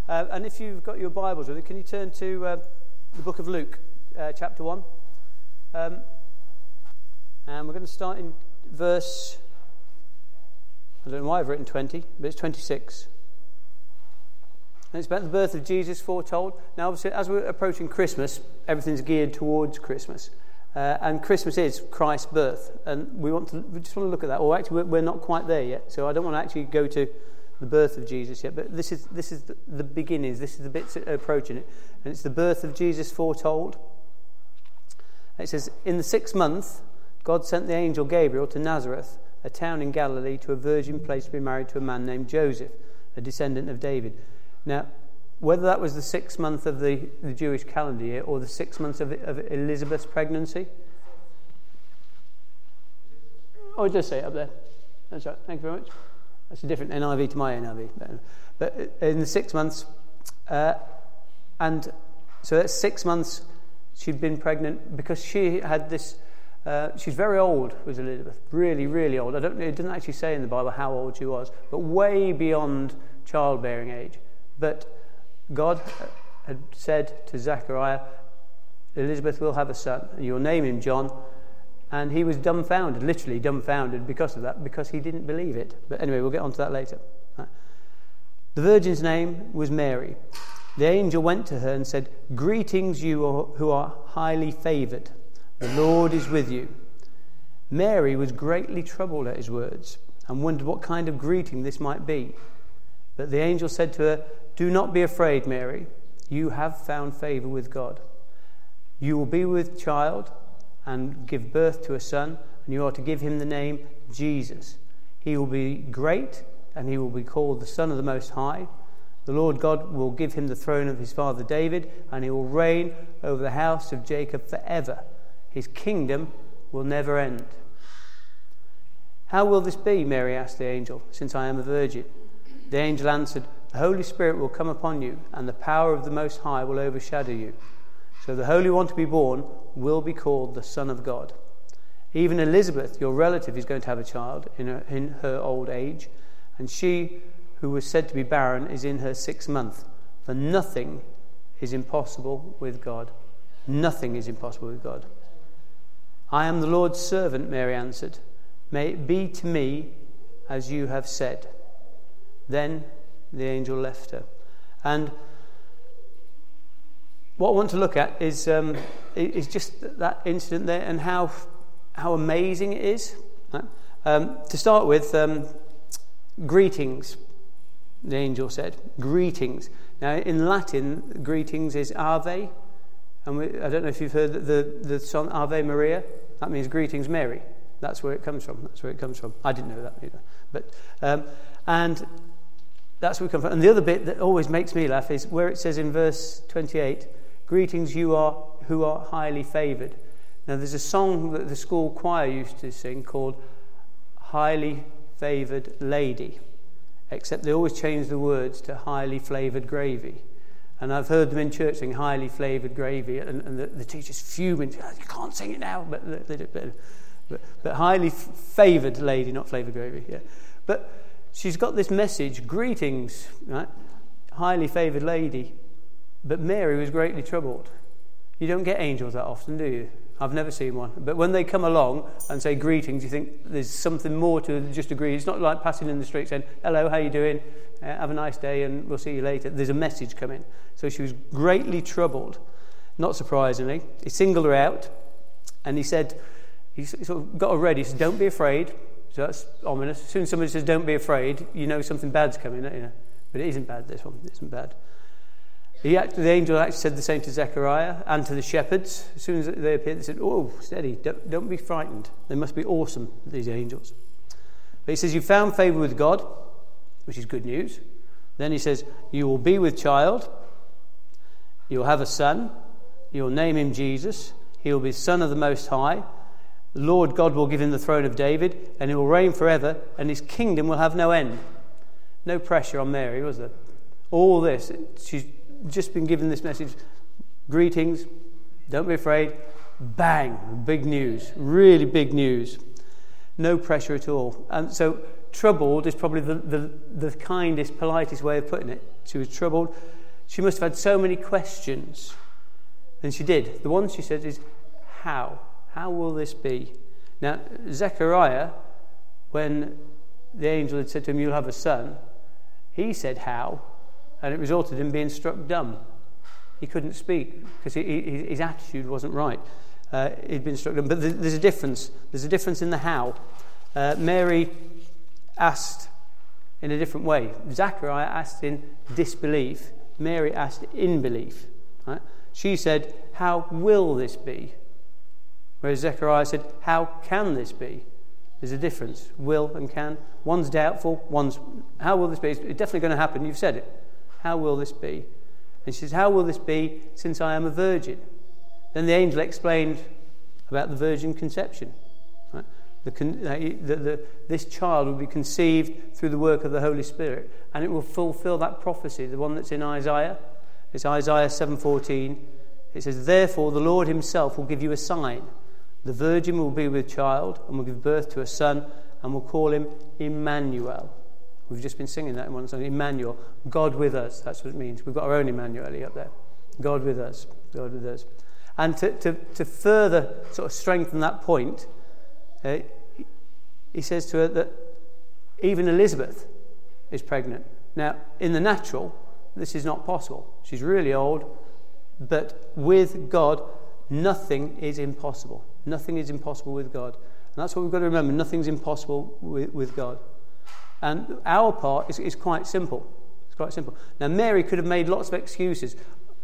And if you've got your Bibles with it, can you turn to the book of Luke, chapter 1? And we're going to start in verse, I don't know why I've written 20, but it's 26. And it's about the birth of Jesus foretold. Now, obviously, as we're approaching Christmas, everything's geared towards Christmas. And Christmas is Christ's birth. And we just want to look at that. Or actually, we're not quite there yet. So I don't want to actually go to the birth of Jesus yet. But this is the beginnings. This is the bits approaching it. And it's the birth of Jesus foretold. It says, in the 6th month, God sent the angel Gabriel to Nazareth, a town in Galilee, to a virgin placed to be married to a man named Joseph, a descendant of David. Now, whether that was the 6th month of the Jewish calendar year or the 6 months of Elizabeth's pregnancy. Oh, it does say it up there. That's right. Thank you very much. That's a different NIV to my NIV. But in the 6 months, and so that's 6 months she'd been pregnant because she had this. She's very old, was Elizabeth. Really, really old. It doesn't actually say in the Bible how old she was, but way beyond childbearing age. But God had said to Zechariah, Elizabeth will have a son, and you'll name him John. And he was dumbfounded, literally dumbfounded because of that, because he didn't believe it. But anyway, we'll get on to that later. The virgin's name was Mary. The angel went to her and said, "Greetings, you who are highly favoured. The Lord is with you." Mary was greatly troubled at his words and wondered what kind of greeting this might be. But the angel said to her, "Do not be afraid, Mary. You have found favour with God. You will be with child and give birth to a son, and you are to give him the name Jesus. He will be great, and he will be called the Son of the Most High. The Lord God will give him the throne of his father David, and he will reign over the house of Jacob forever. His kingdom will never end." "How will this be?" Mary asked the angel, "since I am a virgin?" The angel answered, "The Holy Spirit will come upon you, and the power of the Most High will overshadow you. So the Holy One to be born will be called the Son of God. Even Elizabeth, your relative, is going to have a child in her old age, and she who was said to be barren is in her 6th month. For nothing is impossible with God." Nothing is impossible with God. "I am the Lord's servant," Mary answered. "May it be to me as you have said." Then the angel left her. And what I want to look at is just that incident there and how amazing it is. To start with, greetings, the angel said. Greetings. Now, in Latin, greetings is Ave. And I don't know if you've heard the song Ave Maria. That means greetings, Mary. That's where it comes from. I didn't know that either. But and that's where it comes from. And the other bit that always makes me laugh is where it says in verse 28, "Greetings, you who are highly favoured." Now, there's a song that the school choir used to sing called "Highly Favoured Lady," except they always change the words to "highly flavoured gravy." And I've heard them in church sing "highly flavoured gravy," and the teacher's fuming. "You can't sing it now," but they do. But highly favoured lady, not flavoured gravy. Yeah, but she's got this message: greetings, right? Highly favoured lady. But Mary was greatly troubled. You don't get angels that often, do you? I've never seen one. But when they come along and say greetings, you think there's something more to just a greeting. It's not like passing in the street saying, "Hello, how you doing? Have a nice day and we'll see you later." There's a message coming. So she was greatly troubled. Not surprisingly, he singled her out and he said, he sort of got her ready. He said, "Don't be afraid." So that's ominous. As soon as somebody says, "Don't be afraid," you know something bad's coming. You know. But it isn't bad, this one. It isn't bad. The angel actually said the same to Zechariah and to the shepherds. As soon as they appeared, they said, "Oh, steady, don't be frightened. They must be awesome, these angels." But he says, "You found favour with God," which is good news. Then he says, "You will be with child. You'll have a son. You'll name him Jesus. He will be Son of the Most High. The Lord God will give him the throne of David, and he will reign forever, and his kingdom will have no end." No pressure on Mary, was there? All this, she's just been given this message. Greetings, don't be afraid. Bang, big news, really big news. No pressure at all. And so troubled is probably the kindest, politest way of putting it. She was troubled. She must have had so many questions. And she did. The one she said is, how? How will this be? Now, Zechariah, when the angel had said to him, you'll have a son, he said how, and it resulted in being struck dumb. He couldn't speak because his attitude wasn't right. He'd been struck dumb. But there's a difference. There's a difference in the how. Mary asked in a different way. Zechariah asked in disbelief. Mary asked in belief. Right? She said, how will this be? Whereas Zechariah said, how can this be? There's a difference. Will and can. One's doubtful. One's, how will this be? It's definitely going to happen. You've said it. How will this be? And she says, how will this be since I am a virgin? Then the angel explained about the virgin conception. Right? This child will be conceived through the work of the Holy Spirit, and it will fulfill that prophecy, the one that's in Isaiah. It's Isaiah 7:14. It says, therefore the Lord himself will give you a sign. The virgin will be with child and will give birth to a son and will call him Emmanuel. We've just been singing that in one song. Emmanuel, God with us. That's what it means. We've got our own Emmanuel up there. God with us. God with us. And to further sort of strengthen that point, he says to her that even Elizabeth is pregnant. Now, in the natural, this is not possible. She's really old, but with God, nothing is impossible. Nothing is impossible with God. And that's what we've got to remember. Nothing's impossible with God. And our part is quite simple. It's quite simple. Now, Mary could have made lots of excuses.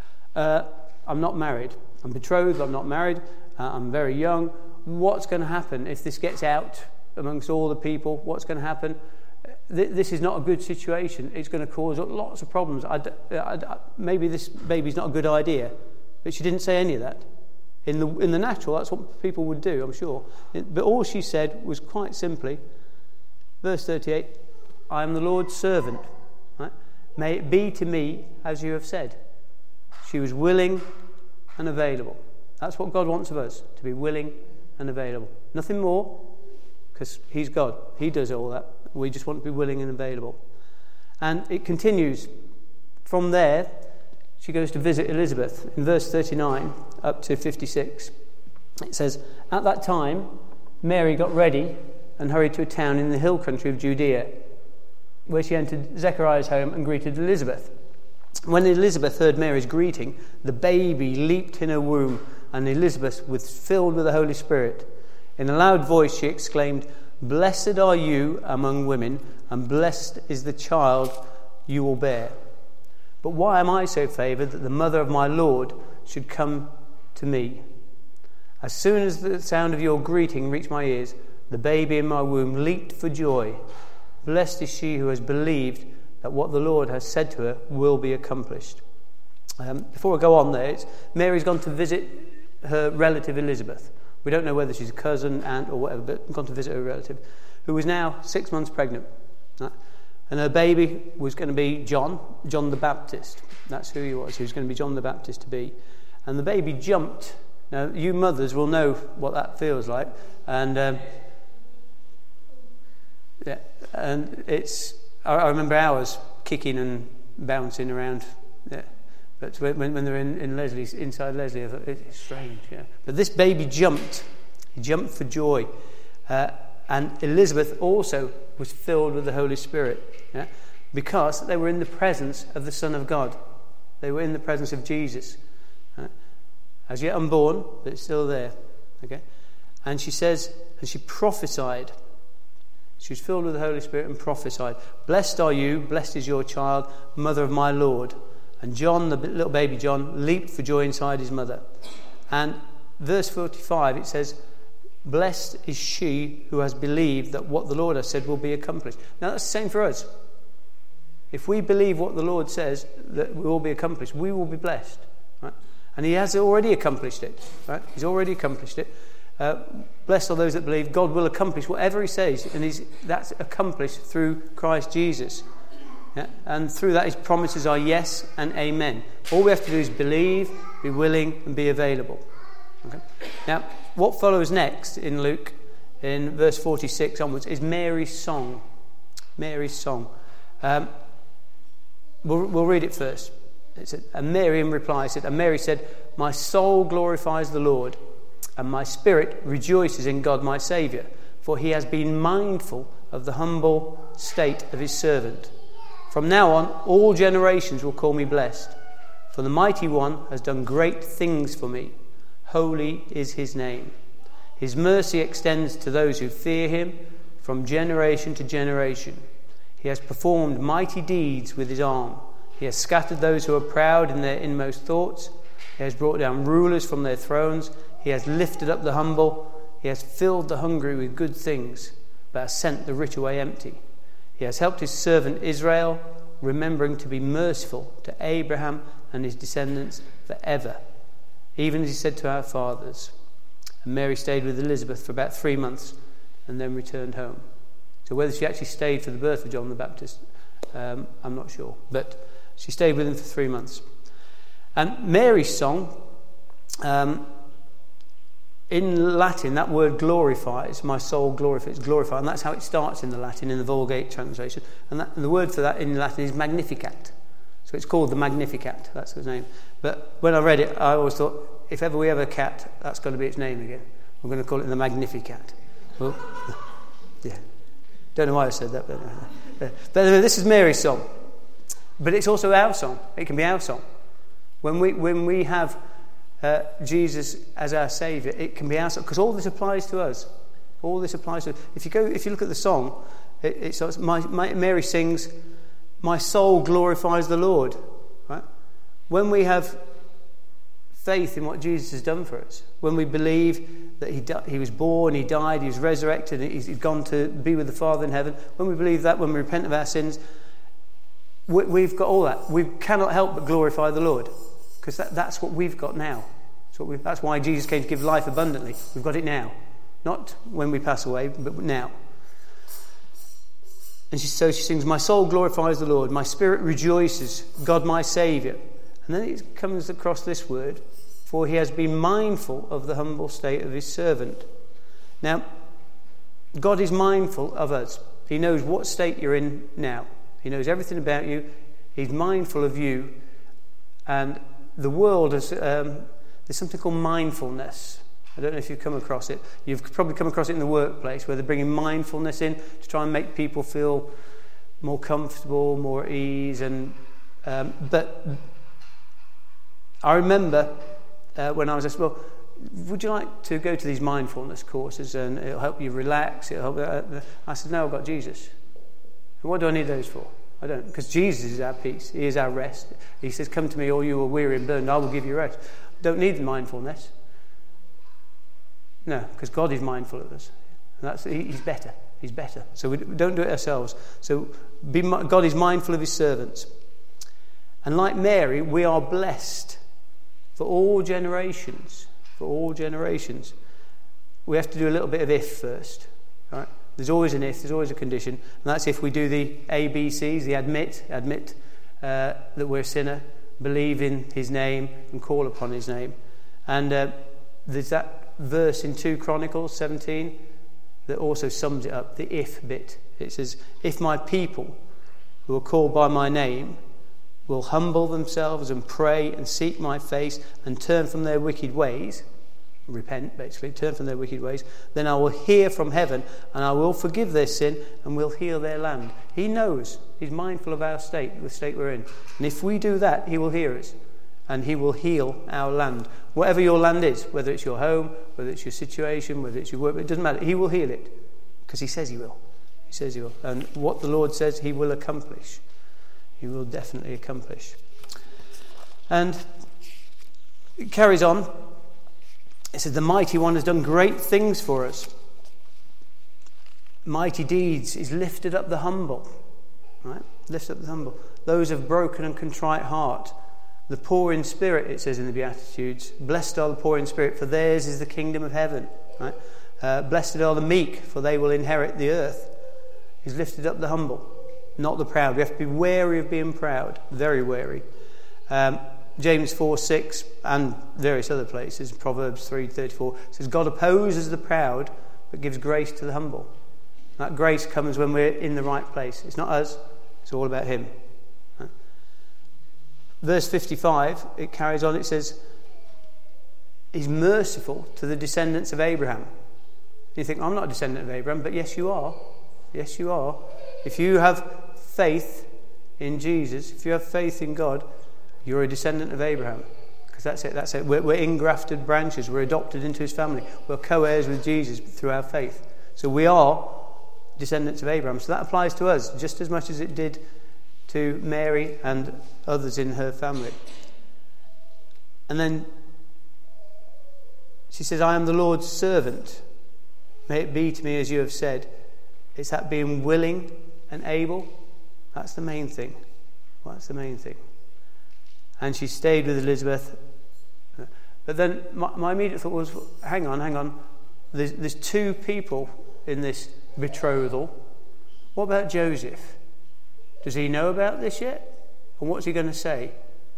I'm not married. I'm betrothed. I'm not married. I'm very young. What's going to happen if this gets out amongst all the people? What's going to happen? This is not a good situation. It's going to cause lots of problems. Maybe this baby's not a good idea. But she didn't say any of that. In the natural, that's what people would do, I'm sure. But all she said was quite simply, verse 38, I am the Lord's servant. Right? May it be to me as you have said. She was willing and available. That's what God wants of us, to be willing and available. Nothing more, because he's God. He does all that. We just want to be willing and available. And it continues. From there, she goes to visit Elizabeth. In verse 39 up to 56, it says, at that time, Mary got ready and hurried to a town in the hill country of Judea, where she entered Zechariah's home and greeted Elizabeth. When Elizabeth heard Mary's greeting, the baby leaped in her womb, and Elizabeth was filled with the Holy Spirit. In a loud voice she exclaimed, blessed are you among women, and blessed is the child you will bear. But why am I so favoured that the mother of my Lord should come to me? As soon as the sound of your greeting reached my ears, the baby in my womb leaped for joy. Blessed is she who has believed that what the Lord has said to her will be accomplished. Before I go on there, Mary's gone to visit her relative Elizabeth. We don't know whether she's a cousin, aunt, or whatever, but gone to visit her relative, who was now 6 months pregnant. Right? And her baby was going to be John the Baptist. That's who he was. He was going to be John the Baptist to be. And the baby jumped. Now, you mothers will know what that feels like. And I remember ours kicking and bouncing around. Yeah. But when they're inside Leslie, I thought, it's strange. Yeah. But this baby jumped. He jumped for joy. And Elizabeth also was filled with the Holy Spirit. Yeah? Because they were in the presence of the Son of God. They were in the presence of Jesus. As yet unborn, but it's still there. Okay? And she says, and she prophesied. She was filled with the Holy Spirit and prophesied. Blessed are you, blessed is your child, mother of my Lord. And John, the little baby John, leaped for joy inside his mother. And verse 45, it says, blessed is she who has believed that what the Lord has said will be accomplished. Now that's the same for us. If we believe what the Lord says that will be accomplished, we will be blessed. Right? And he has already accomplished it. Right? He's already accomplished it. Blessed are those that believe God will accomplish whatever he says, and that's accomplished through Christ Jesus. Yeah? And through that his promises are yes and amen. All we have to do is believe, be willing, and be available. Okay? Now, what follows next in Luke, in verse 46 onwards, is Mary's song. Mary's song. We'll read it first. It said, and Mary in reply said, and Mary said, my soul glorifies the Lord, and my spirit rejoices in God my Saviour, for he has been mindful of the humble state of his servant. From now on, all generations will call me blessed, for the Mighty One has done great things for me. Holy is his name. His mercy extends to those who fear him from generation to generation. He has performed mighty deeds with his arm. He has scattered those who are proud in their inmost thoughts. He has brought down rulers from their thrones. He has lifted up the humble. He has filled the hungry with good things, but has sent the rich away empty. He has helped his servant Israel, remembering to be merciful to Abraham and his descendants forever, even as he said to our fathers. And Mary stayed with Elizabeth for about 3 months and then returned home. So whether she actually stayed for the birth of John the Baptist, I'm not sure. But she stayed with him for 3 months. And Mary's song, in Latin, that word glorifies, my soul glorifies, glorify, and that's how it starts in the Latin, in the Vulgate translation. And the word for that in Latin is Magnificat. So it's called the Magnificat, that's its name. But when I read it, I always thought, if ever we have a cat, that's going to be its name again. We're going to call it the Magnificat. Well, yeah. Don't know why I said that, but this is Mary's song. But it's also our song. It can be our song. When we have Jesus as our Saviour, it can be our song, because all this applies to us. All this applies to us. If you look at the song, it's Mary sings, "My soul glorifies the Lord." Right? When we have faith in what Jesus has done for us, when we believe that he was born, he died, he was resurrected, he's gone to be with the Father in heaven, when we believe that, when we repent of our sins, we've got all that. We cannot help but glorify the Lord, because that's what we've got now. That's why Jesus came to give life abundantly. We've got it now. Not when we pass away, but now. And so she sings, "My soul glorifies the Lord, my spirit rejoices, God my Saviour." And then it comes across this word, "For he has been mindful of the humble state of his servant." Now, God is mindful of us. He knows what state you're in now. He knows everything about you. He's mindful of you. And the world has... there's something called mindfulness. I don't know if you've come across it. You've probably come across it in the workplace, where they're bringing mindfulness in to try and make people feel more comfortable, more at ease. But I remember when I was asked, well, would you like to go to these mindfulness courses and it'll help you relax? I said, no, I've got Jesus. And what do I need those for? I don't, because Jesus is our peace. He is our rest. He says, "Come to me, all you are weary and burdened, I will give you rest." Don't need mindfulness. No, because God is mindful of us. And He's better. He's better. So we don't do it ourselves. So God is mindful of his servants. And like Mary, we are blessed for all generations. For all generations. We have to do a little bit of if first. Right? There's always an if, there's always a condition. And that's if we do the ABCs, the admit that we're a sinner, believe in his name and call upon his name. And there's that verse in 2 Chronicles 17 that also sums it up, the if bit. It says, "If my people who are called by my name will humble themselves and pray and seek my face and turn from their wicked ways," repent basically, turn from their wicked ways, "then I will hear from heaven and I will forgive their sin and will heal their land." He knows. He's mindful of our state, the state we're in. And if we do that, he will hear us and he will heal our land. Whatever your land is, whether it's your home, whether it's your situation, whether it's your work, it doesn't matter. He will heal it because he says he will. He says he will. And what the Lord says, he will accomplish. He will definitely accomplish. And it carries on. It says, "The Mighty One has done great things for us." Mighty deeds. He's lifted up the humble. Right? Lift up the humble. Those of broken and contrite heart. The poor in spirit, it says in the Beatitudes. "Blessed are the poor in spirit, for theirs is the kingdom of heaven." Right? "Blessed are the meek, for they will inherit the earth." He's lifted up the humble, not the proud. We have to be wary of being proud. Very wary. James 4:6 and various other places, Proverbs 3:34 says, "God opposes the proud, but gives grace to the humble." That grace comes when we're in the right place. It's not us, it's all about him. Verse 55, it carries on, it says, he's merciful to the descendants of Abraham. You think, I'm not a descendant of Abraham, but yes you are. Yes you are. If you have faith in Jesus, if you have faith in God, you're a descendant of Abraham. Because that's it. We're ingrafted branches. We're adopted into his family. We're co-heirs with Jesus through our faith. So we are descendants of Abraham. So that applies to us just as much as it did to Mary and others in her family. And then she says, I am the Lord's servant. May it be to me as you have said. It's that being willing and able. That's the main thing. That's the main thing. And she stayed with Elizabeth. But then my immediate thought was, hang on. There's two people in this betrothal. What about Joseph? Does he know about this yet? And what's he going to say?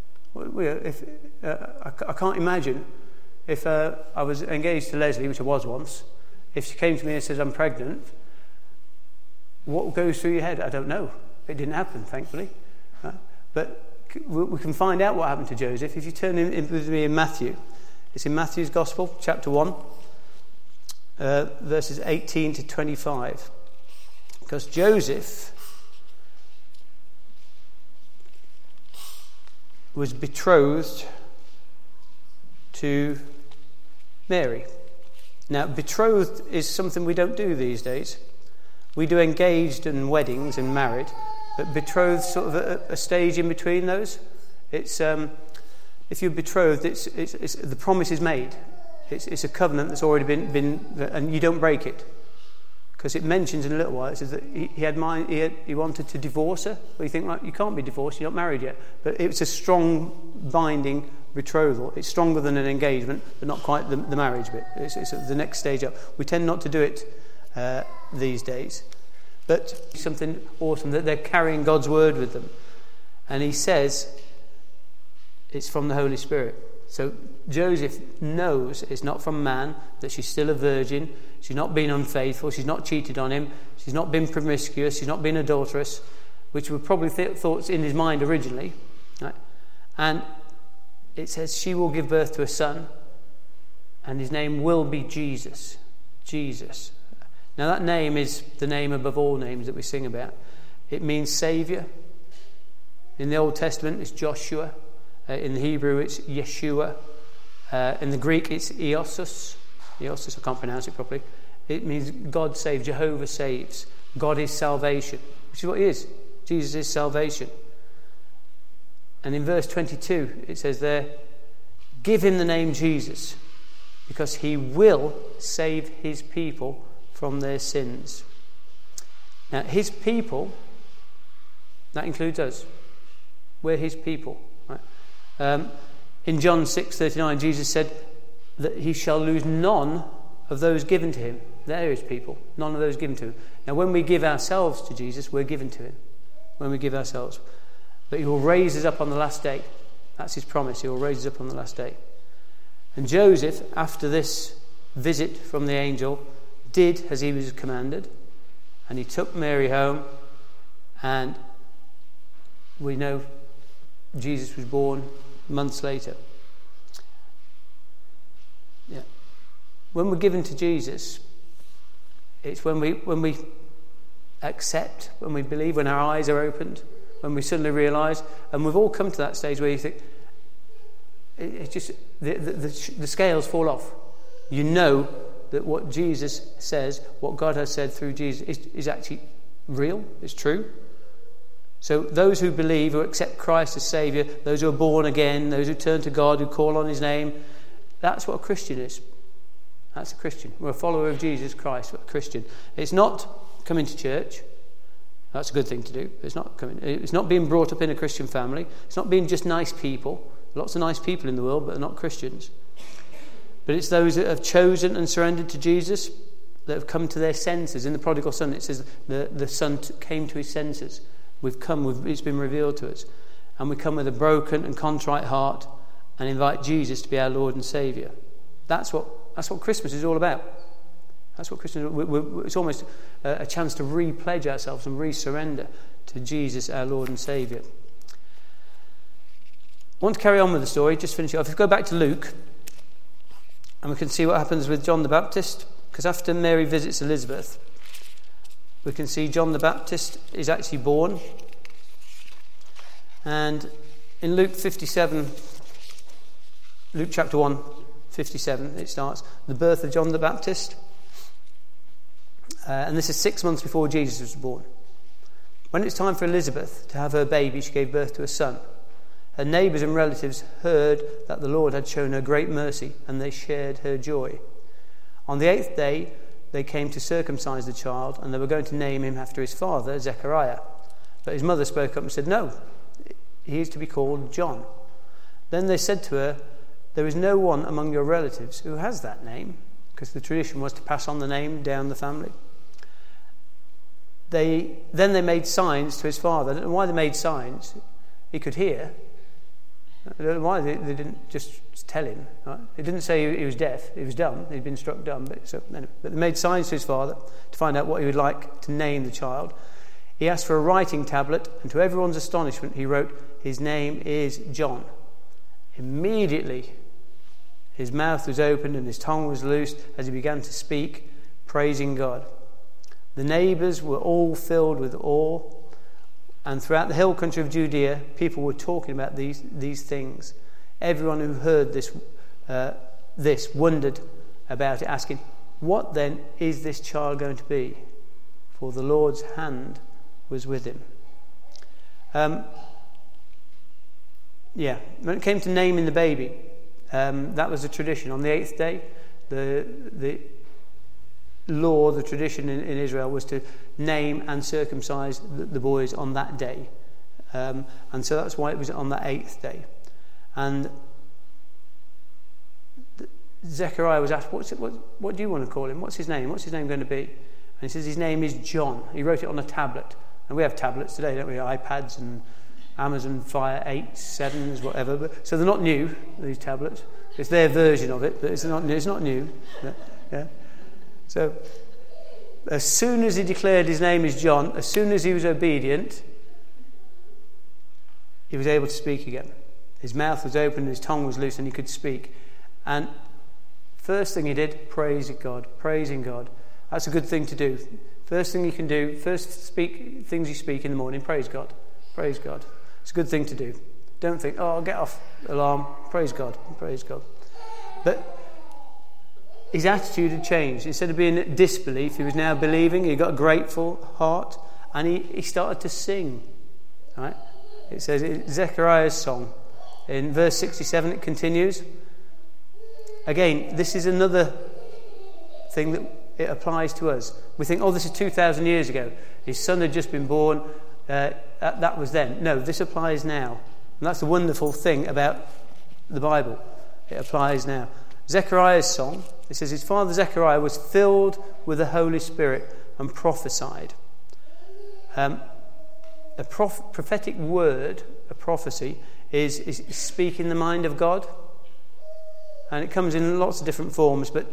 I can't imagine if I was engaged to Leslie, which I was once, if she came to me and says, I'm pregnant, what goes through your head? I don't know. It didn't happen, thankfully. But we can find out what happened to Joseph if you turn in with me in Matthew. It's in Matthew's Gospel, chapter 1, verses 18 to 25. Because Joseph was betrothed to Mary. Now, betrothed is something we don't do these days. We do engaged and weddings and married, but betrothed sort of a stage in between those. It's if you're betrothed, it's the promise is made. It's a covenant that's already been and you don't break it, because it mentions in a little while. It says that he wanted to divorce her. Well, you think, like, you can't be divorced. You're not married yet. But it's a strong binding betrothal. It's stronger than an engagement, but not quite the marriage bit. It's the next stage up. We tend not to do it these days, but something awesome that they're carrying God's word with them. And he says it's from the Holy Spirit. So Joseph knows it's not from man, that she's still a virgin, she's not been unfaithful, she's not cheated on him, she's not been promiscuous, she's not been adulterous, which were probably thoughts in his mind originally, right? And it says she will give birth to a son, and his name will be Jesus. Jesus. Now that name is the name above all names that we sing about. It means Saviour. In the Old Testament it's Joshua. In the Hebrew it's Yeshua. In the Greek it's Iosus. Iosus, I can't pronounce it properly. It means God saves, Jehovah saves. God is salvation, which is what he is. Jesus is salvation. And in verse 22 it says there, give him the name Jesus, because he will save his people from their sins. Now his people, that includes us. We're his people. Right? In John 6:39 Jesus said that he shall lose none of those given to him. They're his people. None of those given to him. Now when we give ourselves to Jesus, we're given to him. When we give ourselves. But he will raise us up on the last day. That's his promise. He will raise us up on the last day. And Joseph, after this visit from the angel, did as he was commanded, and he took Mary home, and we know Jesus was born months later. Yeah. When we're given to Jesus, it's when we accept, when we believe, when our eyes are opened, when we suddenly realise, and we've all come to that stage where you think, it's just the scales fall off. You know that what Jesus says, what God has said through Jesus, is actually real, it's true. So those who believe, who accept Christ as Saviour, those who are born again, those who turn to God, who call on his name, that's what a Christian is. That's a Christian. We're a follower of Jesus Christ, we're a Christian. It's not coming to church. That's a good thing to do. It's not being brought up in a Christian family. It's not being just nice people. Lots of nice people in the world, but they're not Christians. But it's those that have chosen and surrendered to Jesus, that have come to their senses. In the prodigal son, it says the son came to his senses. It's been revealed to us. And we come with a broken and contrite heart and invite Jesus to be our Lord and Saviour. That's what Christmas is all about. That's what Christians it's almost a chance to re-pledge ourselves and re-surrender to Jesus, our Lord and Saviour. I want to carry on with the story, just finish it off. If we go back to Luke, and we can see what happens with John the Baptist, because after Mary visits Elizabeth, we can see John the Baptist is actually born. And in Luke 57, Luke chapter 1, 57, it starts, the birth of John the Baptist. And this is 6 months before Jesus was born. When it was time for Elizabeth to have her baby, she gave birth to a son. Her neighbours and relatives heard that the Lord had shown her great mercy, and they shared her joy. On the 8th day, they came to circumcise the child, and they were going to name him after his father, Zechariah. But his mother spoke up and said, "No, he is to be called John." Then they said to her, "There is no one among your relatives who has that name," because the tradition was to pass on the name down the family. Then they made signs to his father. I don't know why they made signs. He could hear. I don't know why they didn't just tell him. Right? It didn't say he was deaf. He was dumb. He'd been struck dumb. But they made signs to his father to find out what he would like to name the child. He asked for a writing tablet, and to everyone's astonishment, he wrote, "His name is John." Immediately, his mouth was opened and his tongue was loosed as he began to speak, praising God. The neighbours were all filled with awe, and throughout the hill country of Judea, people were talking about these things. Everyone who heard this wondered about it, asking, "What then is this child going to be?" For the Lord's hand was with him. When it came to naming the baby, that was a tradition. On the 8th day, the law, the tradition in Israel was to name and circumcise the boys on that day. And so that's why it was on that 8th day. And Zechariah was asked, what do you want to call him? What's his name? What's his name going to be? And he says his name is John. He wrote it on a tablet. And we have tablets today, don't we? iPads and Amazon Fire 8s, 7s, whatever. So they're not new, these tablets. It's their version of it, but it's not new. Yeah. So as soon as he declared his name is John, as soon as he was obedient, he was able to speak again. His mouth was open, his tongue was loose, and he could speak. And first thing he did, praising God. That's a good thing to do. First thing you can do, speak things you speak in the morning, praise God. It's a good thing to do. Don't think, I'll get off alarm, praise God. But his attitude had changed. Instead of being in disbelief, he was now believing. He got a grateful heart, and he started to sing. Right? It says Zechariah's song. In verse 67 it continues. Again, this is another thing that it applies to us. We think, this is 2,000 years ago. His son had just been born. That was then. No, this applies now. And that's the wonderful thing about the Bible. It applies now. Zechariah's song, it says his father Zechariah was filled with the Holy Spirit and prophesied. A prophetic word, a prophecy, is speaking the mind of God. And it comes in lots of different forms, but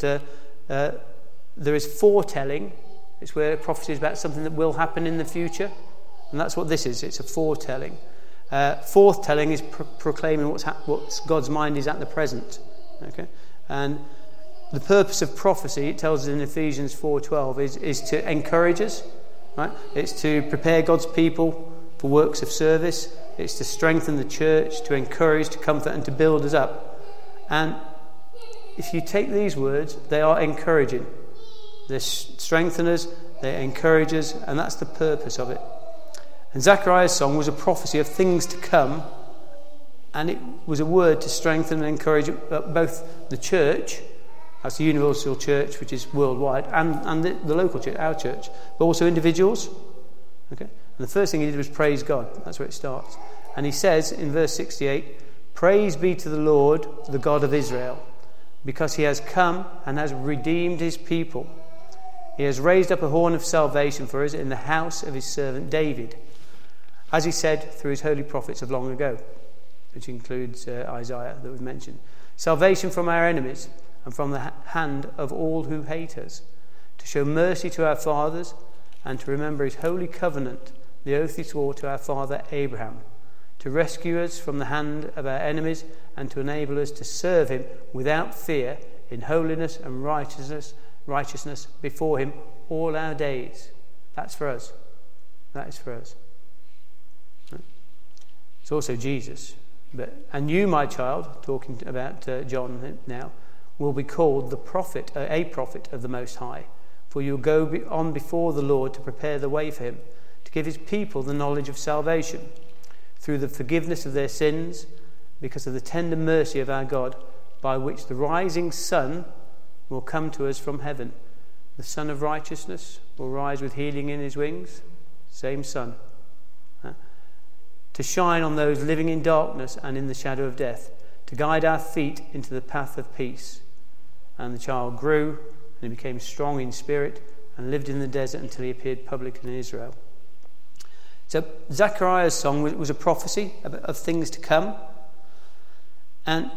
there is foretelling. It's where prophecy is about something that will happen in the future. And that's what this is. It's a foretelling. Forthtelling is proclaiming what God's mind is at the present. Okay? And the purpose of prophecy, it tells us in Ephesians 4:12, is to encourage us. Right? It's to prepare God's people for works of service. It's to strengthen the church, to encourage, to comfort, and to build us up. And if you take these words, they are encouraging. They strengthen us, they encourage us, and that's the purpose of it. And Zechariah's song was a prophecy of things to come, and it was a word to strengthen and encourage both the church, that's the universal church, which is worldwide, and the local church, our church, but also individuals. Okay? And the first thing he did was praise God. That's where it starts. And he says in verse 68, "Praise be to the Lord, the God of Israel, because he has come and has redeemed his people. He has raised up a horn of salvation for us in the house of his servant David, as he said through his holy prophets of long ago," which includes Isaiah that we've mentioned. "Salvation from our enemies and from the hand of all who hate us, to show mercy to our fathers and to remember his holy covenant, the oath he swore to our father Abraham, to rescue us from the hand of our enemies and to enable us to serve him without fear in holiness and righteousness before him all our days. That's for us. That is for us. It's also Jesus. And you, my child, talking about John now, will be called a prophet of the Most High. For you will go on before the Lord to prepare the way for him, to give his people the knowledge of salvation, through the forgiveness of their sins, because of the tender mercy of our God, by which the rising sun will come to us from heaven. The Son of Righteousness will rise with healing in his wings. Same Son. To shine on those living in darkness and in the shadow of death, to guide our feet into the path of peace. And the child grew, and he became strong in spirit, and lived in the desert until he appeared publicly in Israel. So Zechariah's song was a prophecy of things to come. And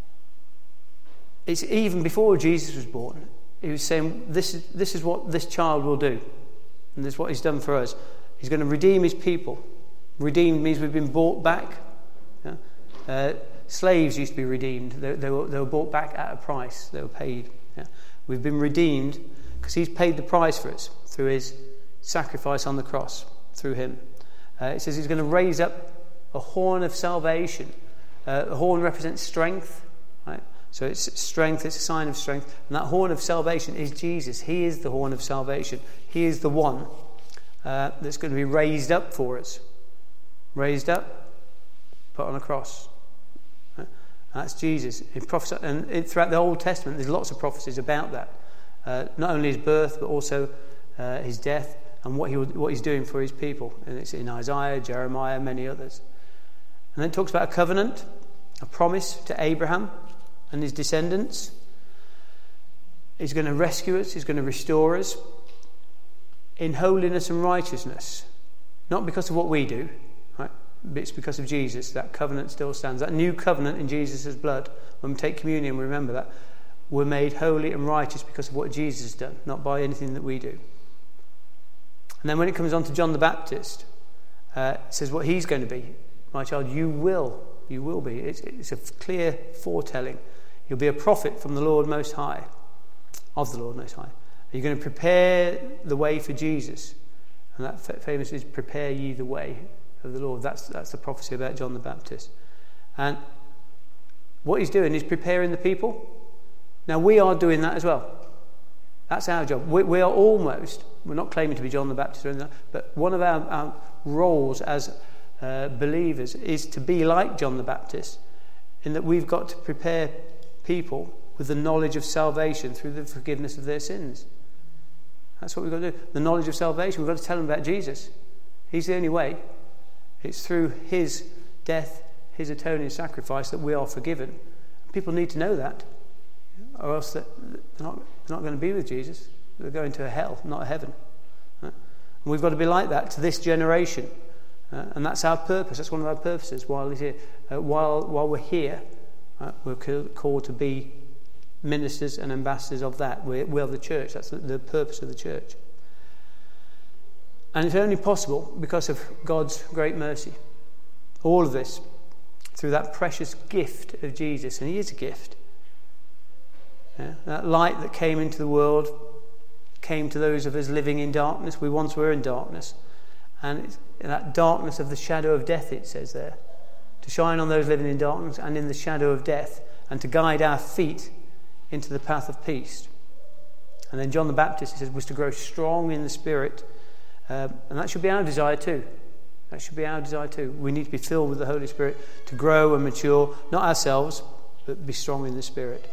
it's even before Jesus was born. He was saying, this is what this child will do. And this is what he's done for us. He's going to redeem his people. Redeemed means we've been bought back. Yeah? Slaves used to be redeemed. They were bought back at a price. They were paid. Yeah? We've been redeemed because he's paid the price for us through his sacrifice on the cross, through him. It says he's going to raise up a horn of salvation. A horn represents strength, right? So it's strength, it's a sign of strength. And that horn of salvation is Jesus. He is the horn of salvation. He is the one that's going to be raised up for us. Raised up, put on a cross. Right? That's Jesus. And throughout the Old Testament, there's lots of prophecies about that. Not only his birth, but also his death and what he's doing for his people. And it's in Isaiah, Jeremiah, many others. And then it talks about a covenant, a promise to Abraham and his descendants. He's going to rescue us. He's going to restore us in holiness and righteousness. Not because of what we do, right? But it's because of Jesus. That covenant still stands. That new covenant in Jesus' blood. When we take communion, we remember that. We're made holy and righteous because of what Jesus has done, not by anything that we do. And then when it comes on to John the Baptist, it says what he's going to be. My child, you will be. It's a clear foretelling. You'll be a prophet from the Lord Most High, of the Lord Most High. You're going to prepare the way for Jesus. And that famous is, prepare ye the way of the Lord. That's the prophecy about John the Baptist. And what he's doing is preparing the people. Now we are doing that as well. That's our job. We are almost, we're not claiming to be John the Baptist or anything, but one of our roles as believers is to be like John the Baptist, in that we've got to prepare people with the knowledge of salvation through the forgiveness of their sins. That's what we've got to do. The knowledge of salvation, we've got to tell them about Jesus. He's the only way. It's through his death, his atoning sacrifice, that we are forgiven. People need to know that, or else they're not going to be with Jesus. They're going to hell, not a heaven. And we've got to be like that to this generation. And that's our purpose. That's one of our purposes while he's here. While we're here, we're called to be ministers and ambassadors of that. We're the church. That's the purpose of the church. And it's only possible because of God's great mercy. All of this through that precious gift of Jesus. And he is a gift. Yeah? That light that came into the world came to those of us living in darkness. We once were in darkness. And it's in that darkness of the shadow of death, it says there. To shine on those living in darkness and in the shadow of death. And to guide our feet into the path of peace. And then John the Baptist, it says, was to grow strong in the Spirit. And that should be our desire too. That should be our desire too. We need to be filled with the Holy Spirit to grow and mature. Not ourselves, but be strong in the Spirit.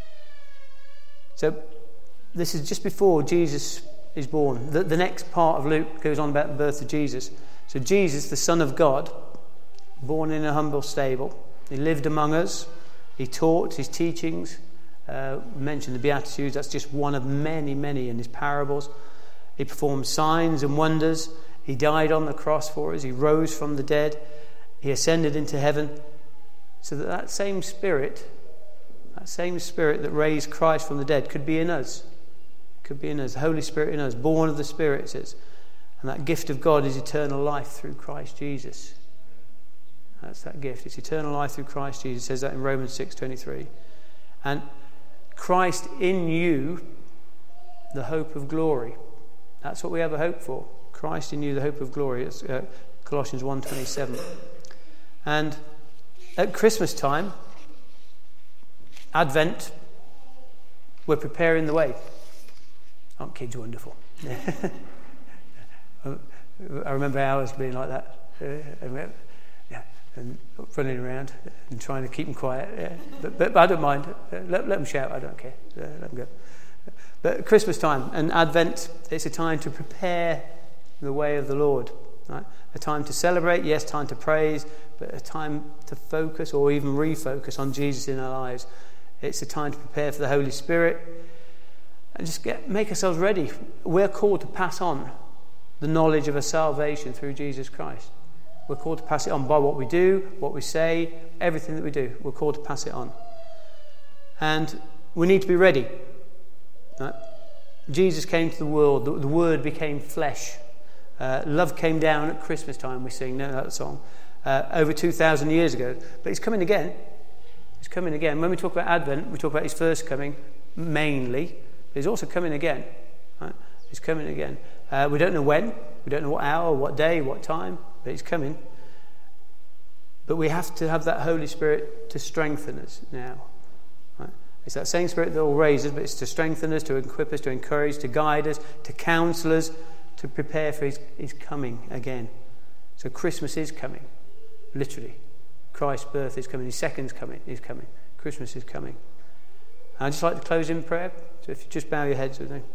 So this is just before Jesus is born. The next part of Luke goes on about the birth of Jesus. So Jesus, the Son of God, born in a humble stable. He lived among us. He taught his teachings. Mentioned the Beatitudes. That's just one of many, many in his parables. He performed signs and wonders. He died on the cross for us. He rose from the dead. He ascended into heaven. So that same Spirit that raised Christ from the dead could be in us. could be in us. The Holy Spirit in us, born of the Spirit, it says. And that gift of God is eternal life through Christ Jesus. That's that gift. It's eternal life through Christ Jesus. It says that in Romans 6:23. And Christ in you, the hope of glory. That's what we have a hope for. Christ in you, the hope of glory. It's Colossians 1:27. And at Christmas time, Advent, we're preparing the way. Aren't kids wonderful? I remember ours being like that. And running around and trying to keep them quiet. Yeah. But I don't mind. Let them shout. I don't care. Let them go. But Christmas time and Advent, it's a time to prepare the way of the Lord. Right? A time to celebrate, yes, time to praise, but a time to focus or even refocus on Jesus in our lives. It's a time to prepare for the Holy Spirit and just make ourselves ready. We're called to pass on the knowledge of a salvation through Jesus Christ. We're called to pass it on by what we do, what we say, everything that we do. We're called to pass it on. And we need to be ready. Right? Jesus came to the world. The Word became flesh. Love came down at Christmas time, we sing that song, over 2,000 years ago. But He's coming again. He's coming again. When we talk about Advent, we talk about His first coming, mainly. But He's also coming again. Right? He's coming again. We don't know when. We don't know what hour, what day, what time. But He's coming. But we have to have that Holy Spirit to strengthen us now. Right? It's that same Spirit that will raise us, but it's to strengthen us, to equip us, to encourage, to guide us, to counsel us, to prepare for His coming again. So Christmas is coming, literally. Christ's birth is coming. His second's coming. Is coming. Christmas is coming. And I'd just like to close in prayer. So if you just bow your heads with me.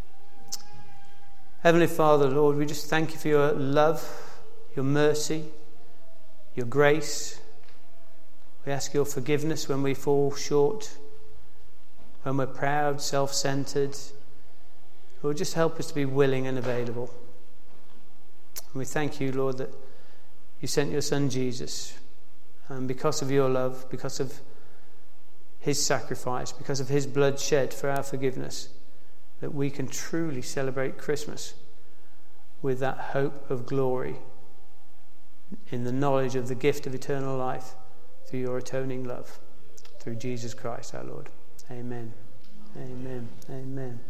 Heavenly Father, Lord, we just thank You for Your love, Your mercy, Your grace. We ask Your forgiveness when we fall short, when we're proud, self-centered. Lord, just help us to be willing and available. And we thank You, Lord, that You sent Your Son Jesus. And because of Your love, because of His sacrifice, because of His blood shed for our forgiveness, that we can truly celebrate Christmas with that hope of glory in the knowledge of the gift of eternal life through Your atoning love, through Jesus Christ our Lord. Amen. Amen. Amen.